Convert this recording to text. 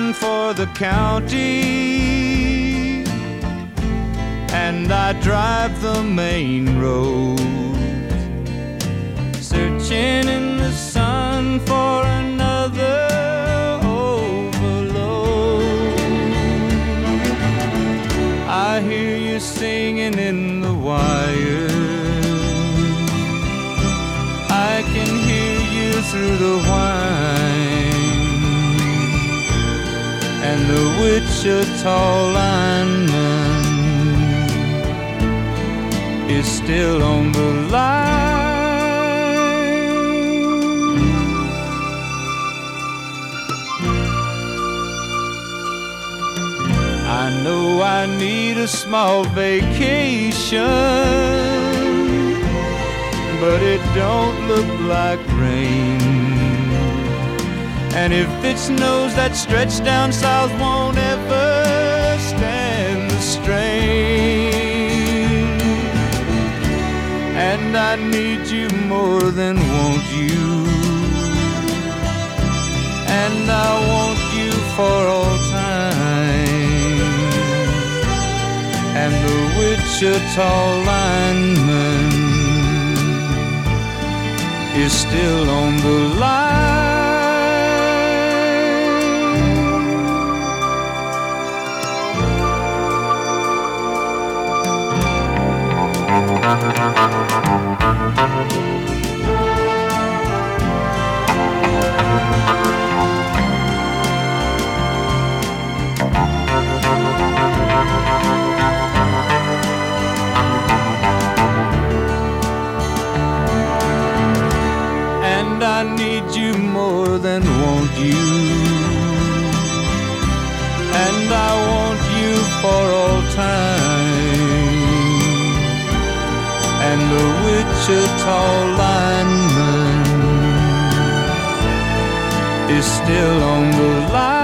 heading for the county, and I drive the main road, searching in the sun for another overload. I hear you singing in the wire, I can hear you through the whine, and the Wichita lineman is still on the line. I know I need a small vacation, but it don't look like rain. And if it snows, that stretch down south won't ever stand the strain. And I need you more than want you, and I want you for all time. And the Wichita lineman is still on the line. And I need you more than want you, and I want you for all time. And the Wichita lineman is still on the line.